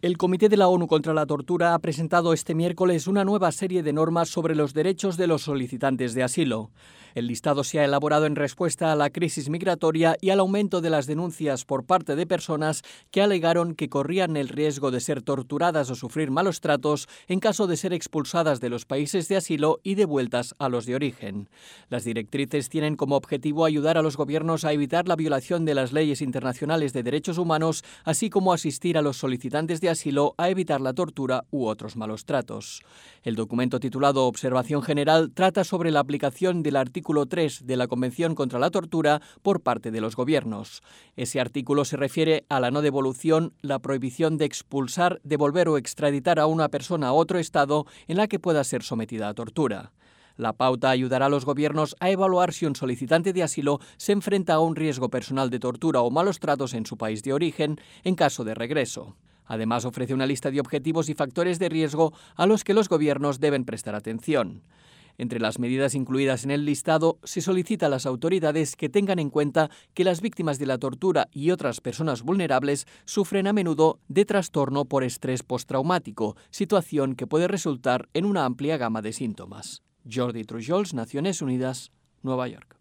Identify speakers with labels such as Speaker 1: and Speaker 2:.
Speaker 1: El Comité de la ONU contra la Tortura ha presentado este miércoles una nueva serie de normas sobre los derechos de los solicitantes de asilo. El listado se ha elaborado en respuesta a la crisis migratoria y al aumento de las denuncias por parte de personas que alegaron que corrían el riesgo de ser torturadas o sufrir malos tratos en caso de ser expulsadas de los países de asilo y devueltas a los de origen. Las directrices tienen como objetivo ayudar a los gobiernos a evitar la violación de las leyes internacionales de derechos humanos, así como asistir a los solicitantes de asilo a evitar la tortura u otros malos tratos. El documento titulado Observación General trata sobre la aplicación del artículo 3 de la Convención contra la Tortura por parte de los gobiernos. Ese artículo se refiere a la no devolución, la prohibición de expulsar, devolver o extraditar a una persona a otro estado en la que pueda ser sometida a tortura. La pauta ayudará a los gobiernos a evaluar si un solicitante de asilo se enfrenta a un riesgo personal de tortura o malos tratos en su país de origen en caso de regreso. Además, ofrece una lista de objetivos y factores de riesgo a los que los gobiernos deben prestar atención. Entre las medidas incluidas en el listado, se solicita a las autoridades que tengan en cuenta que las víctimas de la tortura y otras personas vulnerables sufren a menudo de trastorno por estrés postraumático, situación que puede resultar en una amplia gama de síntomas. Jordi Trujols, Naciones Unidas, Nueva York.